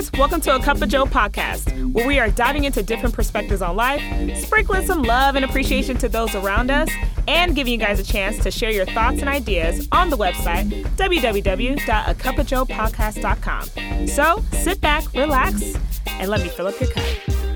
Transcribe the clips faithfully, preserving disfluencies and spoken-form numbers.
guys, welcome to A Cup of Joe podcast, where we are diving into different perspectives on life, sprinkling some love and appreciation to those around us, and giving you guys a chance to share your thoughts and ideas on the website, w w w dot a cup of joe podcast dot com. So sit back, relax, and let me fill up your cup.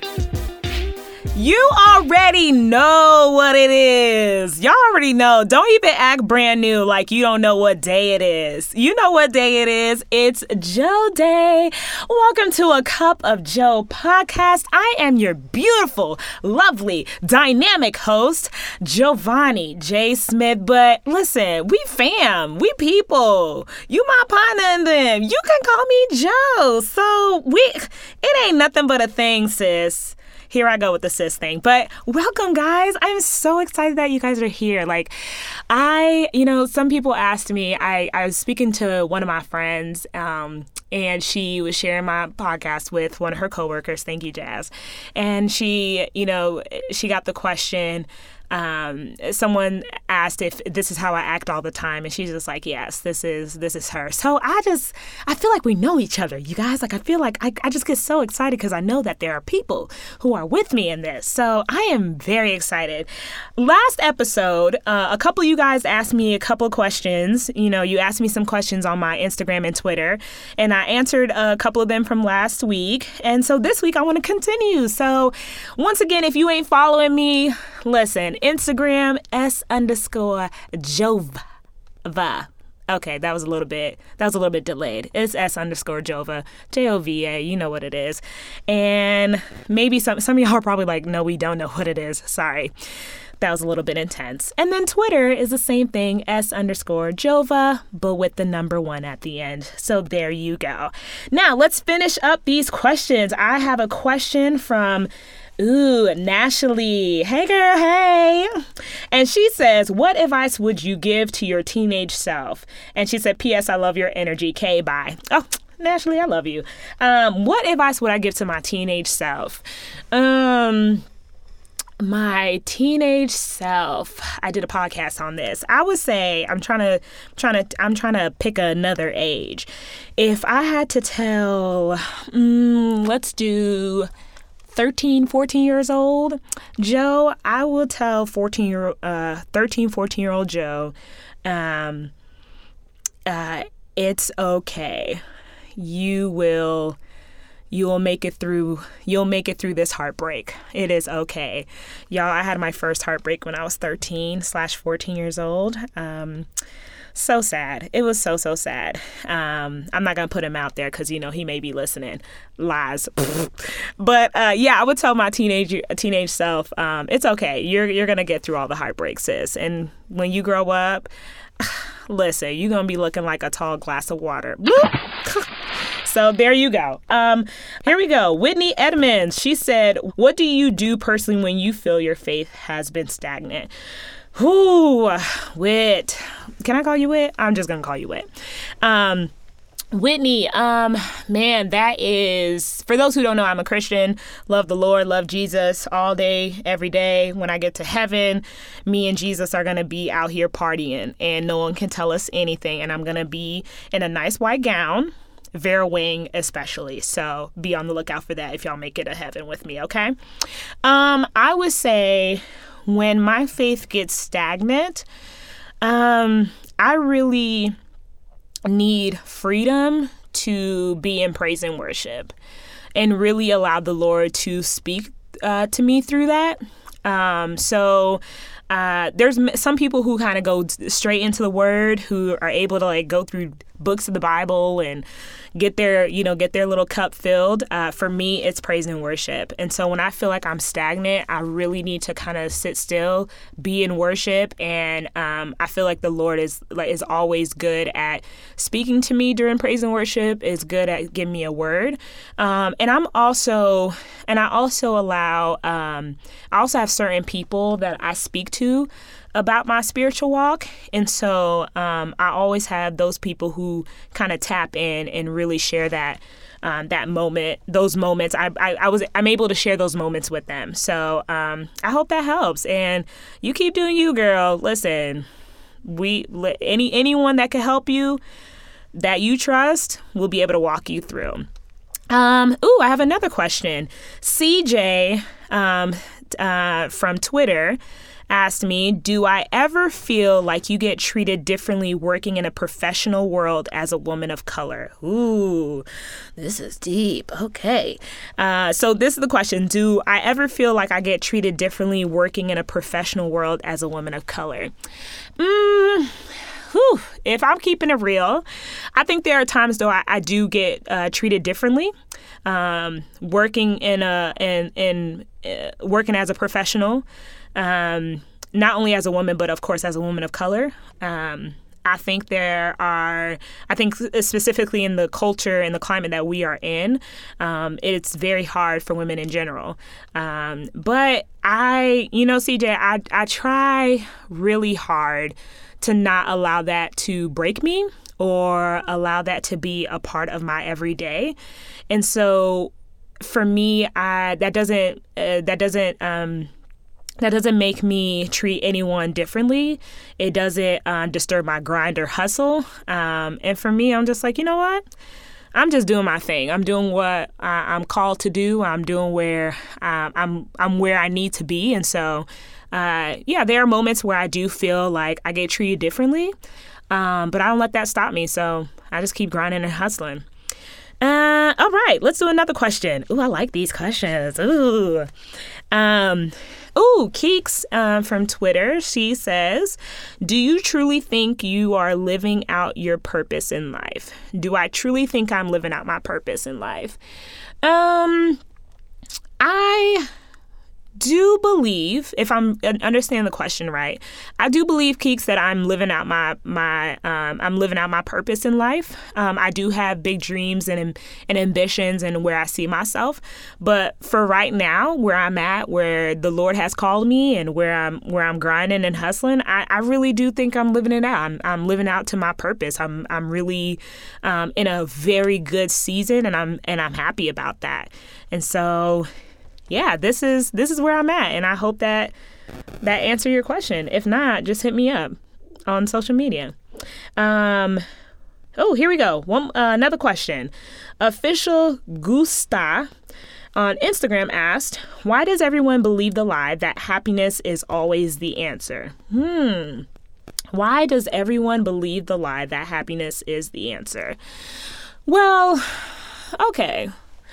You already know what it is. Y'all already know. Don't even act brand new like you don't know what day it is. You know what day it is. It's Joe Day. Welcome to A Cup of Joe podcast. I am your beautiful, lovely, dynamic host, Giovanni J. Smith. But listen, we fam. We people. You my partner in them. You can call me Joe. So we, it ain't nothing but a thing, sis. Here I go with the sis thing. But welcome, guys. I'm so excited that you guys are here. Like, I, you know, some people asked me, I, I was speaking to one of my friends, um, and she was sharing my podcast with one of her coworkers. Thank you, Jazz. And she, you know, she got the question, um, someone asked if this is how I act all the time. And she's just like, yes, this is, this is her. So I just, I feel like we know each other, you guys. Like, I feel like I, I just get so excited because I know that there are people who are with me in this. So I am very excited. Last episode, uh, a couple of you guys asked me a couple of questions. You know, you asked me some questions on my Instagram and Twitter, and I answered a couple of them from last week. And so this week I want to continue. So once again, if you ain't following me, listen, Instagram, S underscore Jova. Okay, that was a little bit, that was a little bit delayed. It's S underscore Jova, J O V A, you know what it is. And maybe some, some of y'all are probably like, no, we don't know what it is. Sorry. That was a little bit intense. And then Twitter is the same thing, S underscore Jova, but with the number one at the end. So there you go. Now let's finish up these questions. I have a question from Ooh, Nashley. Hey, girl, hey. And she says, what advice would you give to your teenage self? And she said, P S I love your energy. K, bye. Oh, Nashley, I love you. Um, what advice would I give to my teenage self? Um... My teenage self, I did a podcast on this. I would say I'm trying to, trying to, I'm trying to pick another age. If I had to tell, mm, let's do thirteen, fourteen years old Joe, I will tell fourteen year, uh, thirteen, fourteen year old Joe, um, uh, it's okay. You will. You'll make it through, you'll make it through this heartbreak. It is okay. Y'all, I had my first heartbreak when I was thirteen slash fourteen years old. Um, so sad. It was so, so sad. Um, I'm not going to put him out there because, you know, he may be listening. Lies. But uh, yeah, I would tell my teenage teenage self, um, it's okay. You're, you're going to get through all the heartbreaks, sis. And when you grow up, listen, you're going to be looking like a tall glass of water. So there you go. Um, here we go. Whitney Edmonds. She said, what do you do personally when you feel your faith has been stagnant? Ooh, Whit. Can I call you Whit? I'm just going to call you Whit. Um, Whitney, um, man, that is, for those who don't know, I'm a Christian, love the Lord, love Jesus all day, every day. When I get to heaven, me and Jesus are going to be out here partying and no one can tell us anything. And I'm going to be in a nice white gown. Vera Wang especially. So be on the lookout for that if y'all make it to heaven with me, okay? Um, I would say when my faith gets stagnant, um, I really need freedom to be in praise and worship and really allow the Lord to speak uh, to me through that. Um, so uh, there's some people who kind of go straight into the word, who are able to like go through books of the Bible and get their, you know, get their little cup filled. Uh, for me, it's praise and worship. And so when I feel like I'm stagnant, I really need to kind of sit still, be in worship. And um, I feel like the Lord is like is always good at speaking to me during praise and worship, is good at giving me a word. Um, and I'm also, and I also allow, um, I also have certain people that I speak to about my spiritual walk. And so um, I always have those people who kind of tap in and really share that um, that moment, those moments. I, I, I was I'm able to share those moments with them. So um, I hope that helps. And you keep doing you, girl. Listen, we any anyone that can help you, that you trust, will be able to walk you through. Um, ooh, I have another question. C J um, uh, from Twitter asked me, do I ever feel like you get treated differently working in a professional world as a woman of color? Ooh, this is deep. Okay. Uh, so this is the question. Do I ever feel like I get treated differently working in a professional world as a woman of color? Mm, whew. If I'm keeping it real, I think there are times though I, I do get uh, treated differently. Um, working in a in in uh, working as a professional. Um, not only as a woman, but of course as a woman of color. Um, I think there are, I think specifically in the culture and the climate that we are in, um, it's very hard for women in general. Um, but I, you know, C J, I, I try really hard to not allow that to break me or allow that to be a part of my everyday. And so for me, I, that doesn't, uh, that doesn't, um, That doesn't make me treat anyone differently. It doesn't uh, disturb my grind or hustle. Um, and for me, I'm just like, you know what? I'm just doing my thing. I'm doing what I, I'm called to do. I'm doing where uh, I'm. I'm where I need to be. And so, uh, yeah, there are moments where I do feel like I get treated differently, um, but I don't let that stop me. So I just keep grinding and hustling. Uh, all right, let's do another question. Ooh, I like these questions. Ooh. Um, ooh, Keeks um, from Twitter, she says, do you truly think you are living out your purpose in life? Do I truly think I'm living out my purpose in life? Um, I do believe, if I'm understand the question right, I do believe, Keeks, that I'm living out my my um, I'm living out my purpose in life. Um, I do have big dreams and and ambitions and where I see myself. But for right now, where I'm at, where the Lord has called me, and where I'm where I'm grinding and hustling, I, I really do think I'm living it out. I'm I'm living out to my purpose. I'm I'm really um, in a very good season, and I'm and I'm happy about that. And so, yeah, this is this is where I'm at, and I hope that that answered your question. If not, just hit me up on social media. Um, oh, here we go. One uh, another question. Official Gusta on Instagram asked, "Why does everyone believe the lie that happiness is always the answer?" Hmm. Why does everyone believe the lie that happiness is the answer? Well, okay,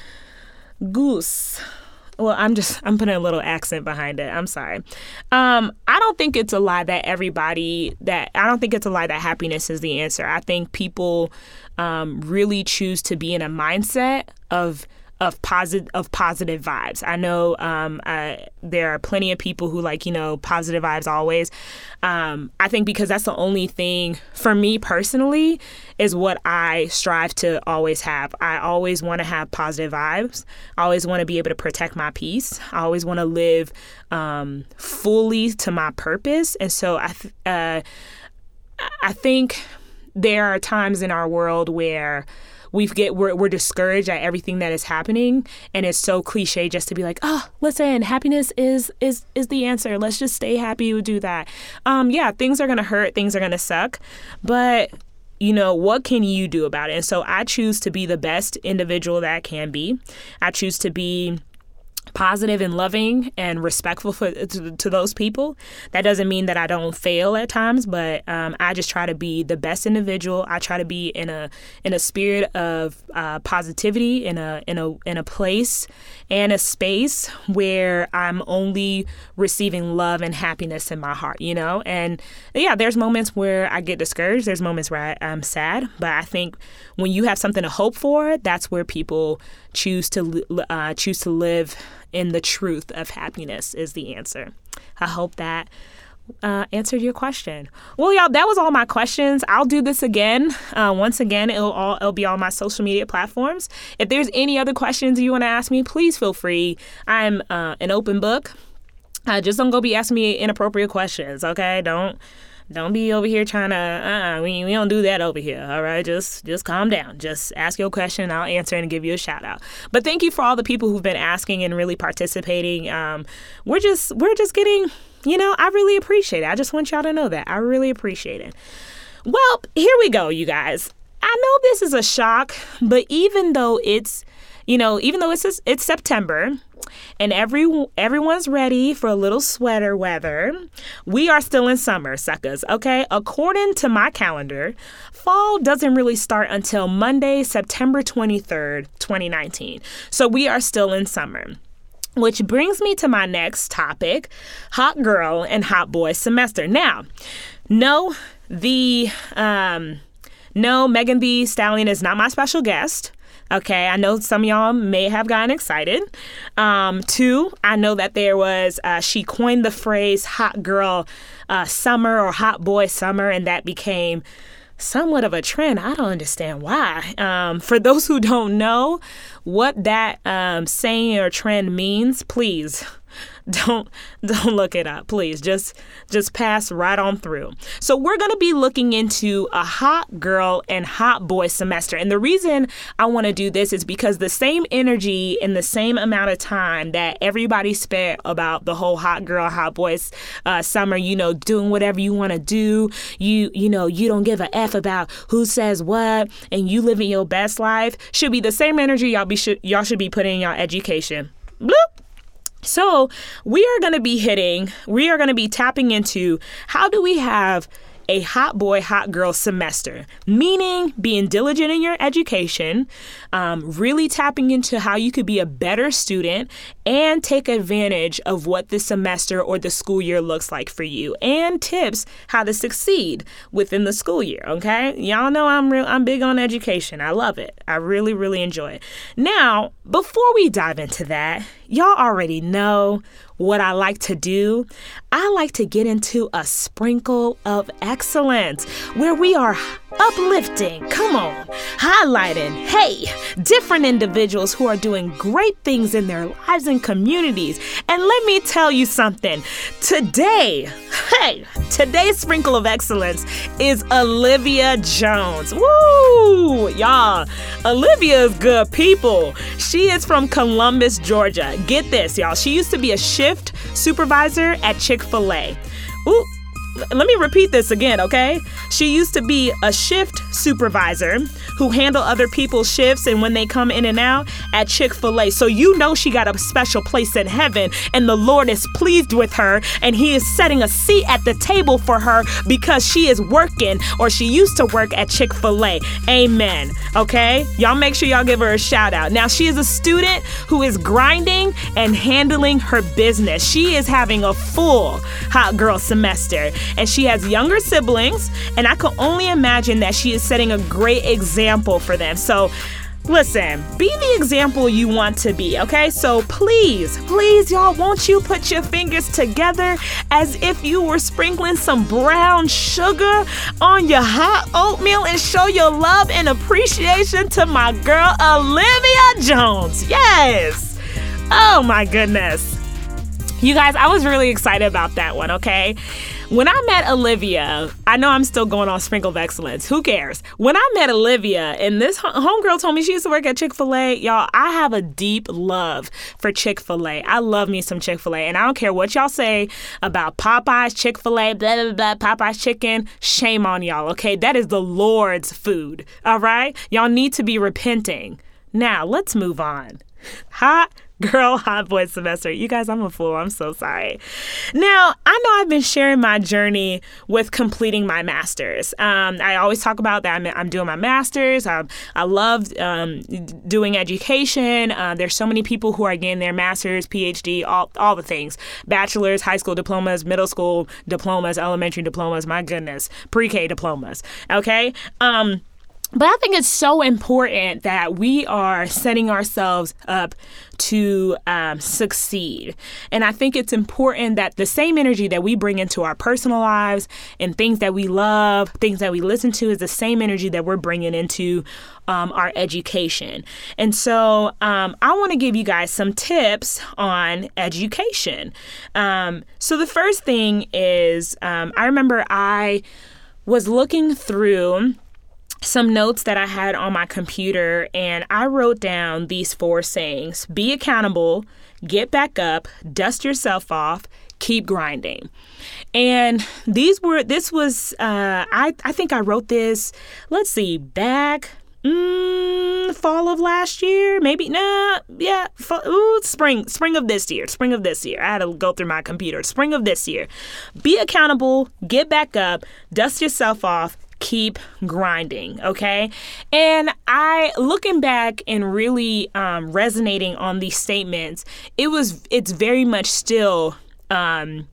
Goose. Well, I'm just, I'm putting a little accent behind it. I'm sorry. Um, I don't think it's a lie that everybody, that, I don't think it's a lie that happiness is the answer. I think people um, really choose to be in a mindset of of positive of positive vibes. I know um, uh, there are plenty of people who like, you know, positive vibes always. Um, I think because that's the only thing for me personally is what I strive to always have. I always want to have positive vibes. I always want to be able to protect my peace. I always want to live um, fully to my purpose. And so I, th- uh, I think there are times in our world where we get we're, we're discouraged at everything that is happening, and it's so cliche just to be like, oh, listen, happiness is is is the answer. Let's just stay happy. We do that. Um, yeah, things are gonna hurt. Things are gonna suck, but you know, what can you do about it? And so I choose to be the best individual that I can be. I choose to be positive and loving and respectful for, to, to those people. That doesn't mean that I don't fail at times, but um, I just try to be the best individual. I try to be in a in a spirit of uh, positivity, in a in a in a place and a space where I'm only receiving love and happiness in my heart. You know, and yeah, there's moments where I get discouraged. There's moments where I, I'm sad, but I think when you have something to hope for, that's where people choose to uh, choose to live in the truth of happiness is the answer. I hope that uh, answered your question. Well, y'all, that was all my questions. I'll do this again. Uh, once again, it'll all it'll be on my social media platforms. If there's any other questions you want to ask me, please feel free. I'm uh, an open book. Uh, just don't go be asking me inappropriate questions, okay? Don't. Don't be over here trying to, uh-uh, we, we don't do that over here, all right? Just just calm down. Just ask your question, I'll answer and give you a shout out. But thank you for all the people who've been asking and really participating. Um, we're just, we're just getting, you know, I really appreciate it. I just want y'all to know that. I really appreciate it. Well, here we go, you guys. I know this is a shock, but even though it's, you know, even though it's it's September and every everyone's ready for a little sweater weather, we are still in summer, suckers, okay? According to my calendar, fall doesn't really start until Monday, September twenty-third, twenty nineteen. So we are still in summer. Which brings me to my next topic, hot girl and hot boy semester. Now, no, the um, no, Megan Thee Stallion is not my special guest. Okay, I know some of y'all may have gotten excited. Um, two, I know that there was, uh, she coined the phrase hot girl uh, summer or hot boy summer, and that became somewhat of a trend. I don't understand why. Um, for those who don't know what that um, saying or trend means, please don't don't look it up. Please just just pass right on through. So we're going to be looking into a hot girl and hot boy semester. And the reason I want to do this is because the same energy and the same amount of time that everybody spent about the whole hot girl, hot boys uh, summer, you know, doing whatever you want to do. You, you know, you don't give a F about who says what and you living your best life should be the same energy y'all be should, y'all should be putting in your education. Bloop. So we are going to be hitting, we are going to be tapping into how do we have a hot boy, hot girl semester, meaning being diligent in your education, um, really tapping into how you could be a better student and take advantage of what the semester or the school year looks like for you, and tips how to succeed within the school year. Okay, y'all know I'm real. I'm big on education. I love it. I really, really enjoy it. Now, before we dive into that, y'all already know what I like to do. I like to get into a sprinkle of excellence where we are uplifting, come on, highlighting, hey, different individuals who are doing great things in their lives and communities. And let me tell you something. Today, hey, today's sprinkle of excellence is Olivia Jones. Woo! Y'all, Olivia is good people. She is from Columbus, Georgia. Get this, y'all. She used to be a shift supervisor at Chick-fil-A. Ooh. Let me repeat this again, okay? She used to be a shift supervisor who handled other people's shifts and when they come in and out at Chick-fil-A. So you know she got a special place in heaven and the Lord is pleased with her and he is setting a seat at the table for her because she is working or she used to work at Chick-fil-A. Amen. Okay? Y'all make sure y'all give her a shout out. Now she is a student who is grinding and handling her business. She is having a full hot girl semester. And she has younger siblings, and I can only imagine that she is setting a great example for them. So listen, be the example you want to be, okay? So please, please, y'all, won't you put your fingers together as if you were sprinkling some brown sugar on your hot oatmeal and show your love and appreciation to my girl, Olivia Jones. Yes. Oh, my goodness. You guys, I was really excited about that one, okay? When I met Olivia, I know I'm still going on Sprinkle of Excellence. Who cares? When I met Olivia, and this homegirl told me she used to work at Chick-fil-A, y'all, I have a deep love for Chick-fil-A. I love me some Chick-fil-A, and I don't care what y'all say about Popeyes, Chick-fil-A, blah, blah, blah, Popeyes chicken. Shame on y'all, okay? That is the Lord's food, all right? Y'all need to be repenting. Now, let's move on. Hot girl, hot boy semester. You guys, I'm a fool. I'm so sorry. Now, I know I've been sharing my journey with completing my master's. Um, I always talk about that. I'm, I'm doing my master's. I, I love um, doing education. Uh, there's so many people who are getting their master's, P H D, all, all the things. Bachelor's, high school diplomas, middle school diplomas, elementary diplomas. My goodness. Pre-K diplomas. Okay? Um, But I think it's so important that we are setting ourselves up to um, succeed. And I think it's important that the same energy that we bring into our personal lives and things that we love, things that we listen to, is the same energy that we're bringing into um, our education. And so um, I want to give you guys some tips on education. Um, so the first thing is um, I remember I was looking through some notes that I had on my computer, and I wrote down these four sayings: be accountable, get back up, dust yourself off, keep grinding. And these were, this was, uh, I, I think I wrote this, let's see, back mm, fall of last year, maybe, nah, yeah, fall, ooh, spring, spring of this year, spring of this year. I had to go through my computer. Spring of this year. Be accountable, get back up, dust yourself off, keep grinding, okay? And I, looking back and really um, resonating on these statements, it was, it's very much still, um,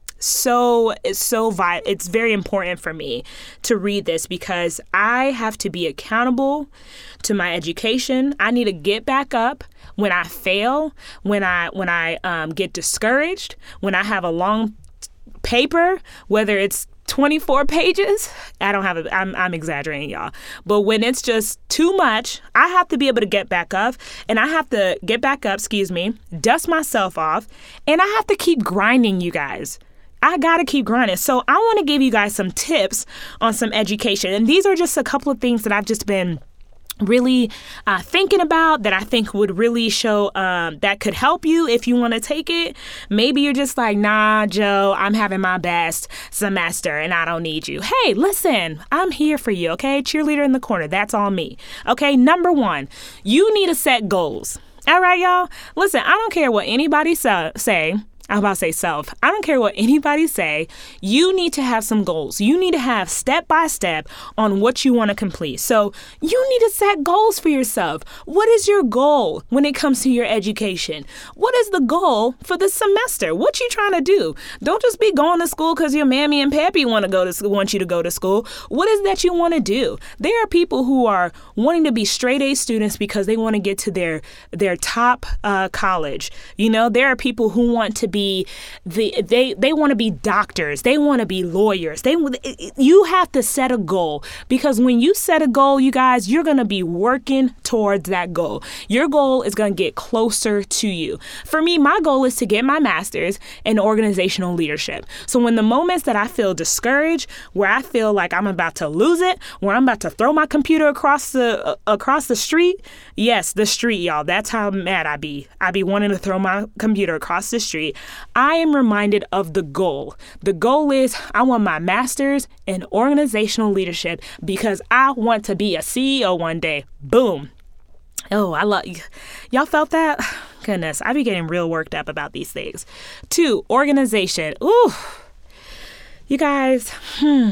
So it's so vi- it's very important for me to read this because I have to be accountable to my education. I need to get back up when I fail, when I when I um, get discouraged, when I have a long paper, whether it's twenty-four pages. I don't have a, I'm, I'm exaggerating, y'all. But when it's just too much, I have to be able to get back up and I have to get back up, excuse me, dust myself off, and I have to keep grinding, you guys. I got to keep grinding. So I want to give you guys some tips on some education. And these are just a couple of things that I've just been really uh, thinking about that I think would really show um, that could help you if you want to take it. Maybe you're just like, nah, Joe, I'm having my best semester and I don't need you. Hey, listen, I'm here for you, okay? Cheerleader in the corner. That's all me. Okay, number one, you need to set goals. All right, y'all? Listen, I don't care what anybody sa- say. I'm about to say self. I don't care what anybody say. You need to have some goals. You need to have step by step on what you want to complete. So you need to set goals for yourself. What is your goal when it comes to your education? What is the goal for the semester? What you trying to do? Don't just be going to school because your mammy and pappy want to go to school, want you to go to school. What is that you want to do? There are people who are wanting to be straight A students because they want to get to their their top uh, college. You know, there are people who want to be the they they want to be doctors, they want to be lawyers. They you have to set a goal, because when you set a goal, you guys, you're going to be working towards that goal. Your goal is going to get closer to you. For me, my goal is to get my master's in organizational leadership. So when the moments that I feel discouraged, where I feel like I'm about to lose it, where I'm about to throw my computer across the uh, across the street, yes, the street, y'all, that's how mad I be. I be wanting to throw my computer across the street. I am reminded of the goal. The goal is I want my master's in organizational leadership because I want to be a C E O one day. Boom. Oh, I love, y'all felt that? Goodness, I be getting real worked up about these things. Two, organization. Ooh, you guys, hmm.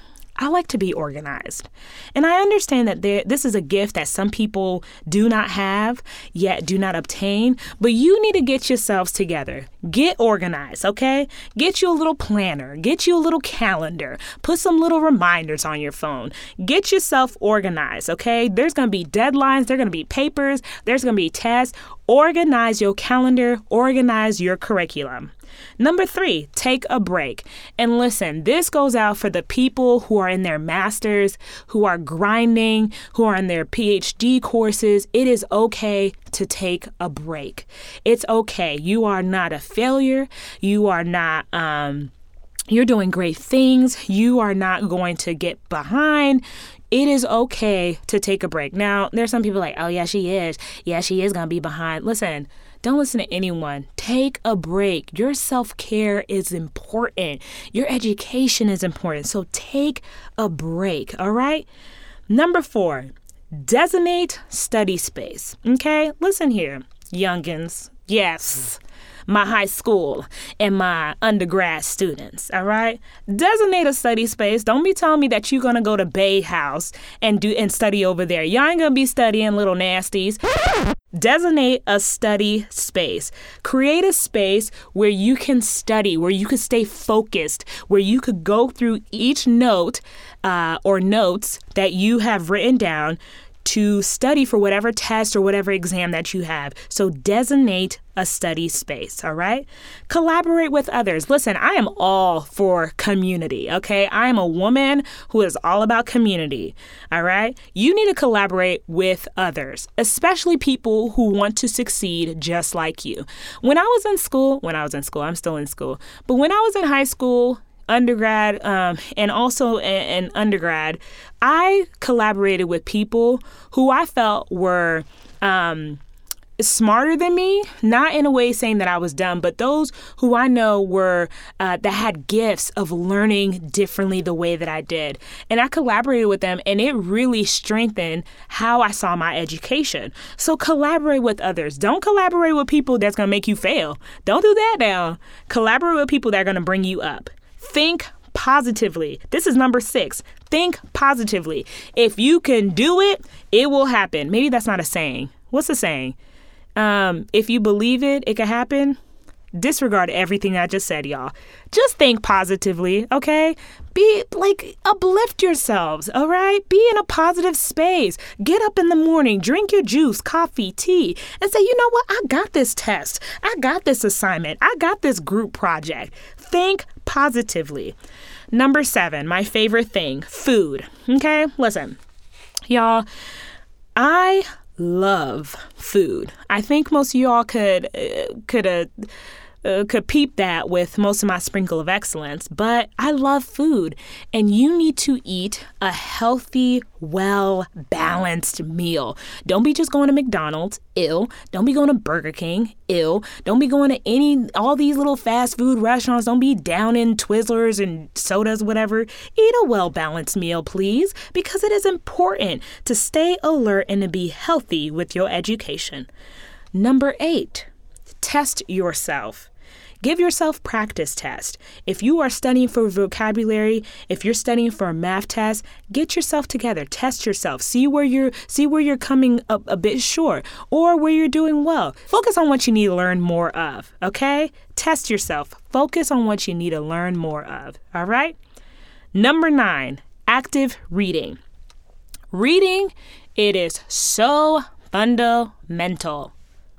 I like to be organized. And I understand that there, this is a gift that some people do not have, yet do not obtain. But you need to get yourselves together. Get organized, okay? Get you a little planner. Get you a little calendar. Put some little reminders on your phone. Get yourself organized, okay? There's going to be deadlines. There's going to be papers. There's going to be tests. Organize your calendar. Organize your curriculum. Number three, take a break. And listen, this goes out for the people who are in their masters, who are grinding, who are in their P H D courses. It is okay to take a break. It's okay. You are not a failure. You are not, um, you're doing great things. You are not going to get behind. It is okay to take a break. Now, there's some people like, oh, yeah, she is. Yeah, she is going to be behind. Listen, don't listen to anyone. Take a break. Your self-care is important. Your education is important. So take a break, all right? Number four, designate study space. Okay, listen here, youngins. Yes, my high school and my undergrad students, all right? Designate a study space. Don't be telling me that you're going to go to Bay House and do and study over there. Y'all ain't going to be studying, little nasties. Designate a study space. Create a space where you can study, where you can stay focused, where you could go through each note uh, or notes that you have written down to study for whatever test or whatever exam that you have. So designate a study space, all right? Collaborate with others. Listen, I am all for community, okay? I am a woman who is all about community, all right? You need to collaborate with others, especially people who want to succeed just like you. When I was in school, when I was in school, I'm still in school, but when I was in high school, undergrad, um, and also in, in undergrad, I collaborated with people who I felt were um, smarter than me, not in a way saying that I was dumb, but those who I know were uh, that had gifts of learning differently the way that I did. And I collaborated with them, and it really strengthened how I saw my education. So collaborate with others. Don't collaborate with people that's going to make you fail. Don't do that now. Collaborate with people that are going to bring you up. Think positively. This is number six. Think positively. If you can do it, it will happen. Maybe that's not a saying. What's the saying? Um, if you believe it, it can happen. Disregard everything I just said, y'all. Just think positively, okay? Be like, uplift yourselves, all right? Be in a positive space. Get up in the morning, drink your juice, coffee, tea, and say, you know what? I got this test. I got this assignment. I got this group project. Think positively. Number seven, my favorite thing, food, okay? Listen, y'all, I love food. I think most of y'all could uh, could uh, uh, could peep that with most of my sprinkle of excellence, but I love food, and you need to eat a healthy, well-balanced meal. Don't be just going to McDonald's, ill. Don't be going to Burger King, ill. Don't be going to any, all these little fast food restaurants. Don't be down in Twizzlers and sodas, whatever. Eat a well-balanced meal, please, because it is important to stay alert and to be healthy with your education. Number eight, test yourself. Give yourself practice tests. If you are studying for vocabulary, if you're studying for a math test, get yourself together. Test yourself. See where you're see where you're coming up a bit short or where you're doing well. Focus on what you need to learn more of, okay? Test yourself. Focus on what you need to learn more of, all right? Number nine, active reading. Reading, it is so fundamental.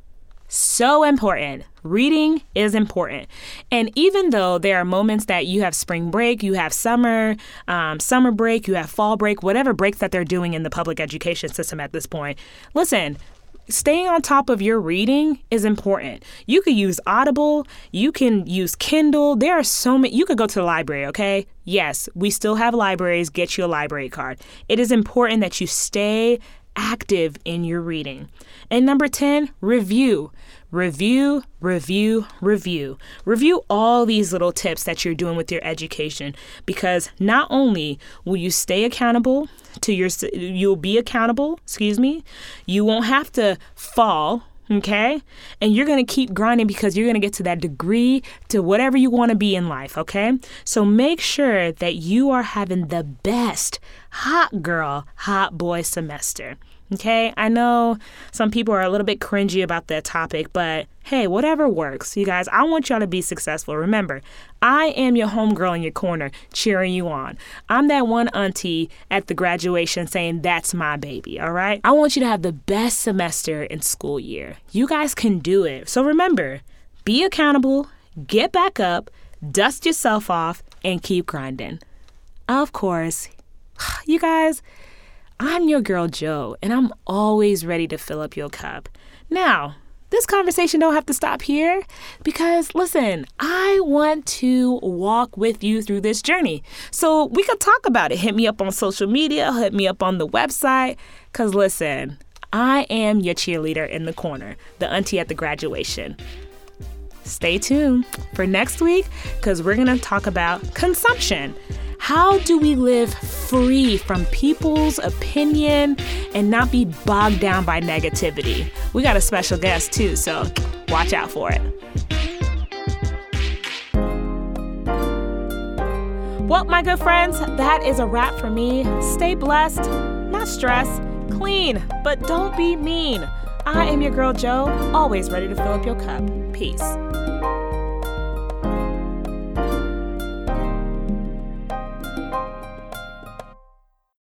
So important. Reading is important. And even though there are moments that you have spring break, you have summer, um, summer break, you have fall break, whatever breaks that they're doing in the public education system at this point, listen, staying on top of your reading is important. You could use Audible. You can use Kindle. There are so many. You could go to the library, okay? Yes, we still have libraries. Get you a library card. It is important that you stay active in your reading. And number ten, review. Review, review, review. Review all these little tips that you're doing with your education, because not only will you stay accountable to your, you'll be accountable, excuse me, you won't have to fall, okay? And you're going to keep grinding because you're going to get to that degree, to whatever you want to be in life, okay? So make sure that you are having the best hot girl, hot boy semester. Okay, I know some people are a little bit cringy about that topic, but hey, whatever works. You guys, I want y'all to be successful. Remember, I am your homegirl in your corner cheering you on. I'm that one auntie at the graduation saying, that's my baby, all right? I want you to have the best semester in school year. You guys can do it. So remember, be accountable, get back up, dust yourself off, and keep grinding. Of course, you guys, I'm your girl, Jo, and I'm always ready to fill up your cup. Now, this conversation don't have to stop here because, listen, I want to walk with you through this journey. So we could talk about it. Hit me up on social media, hit me up on the website, because, listen, I am your cheerleader in the corner, the auntie at the graduation. Stay tuned for next week because we're going to talk about consumption. How do we live free from people's opinion and not be bogged down by negativity? We got a special guest too, so watch out for it. Well, my good friends, that is a wrap for me. Stay blessed, not stressed, clean, but don't be mean. I am your girl, Jo, always ready to fill up your cup. Peace.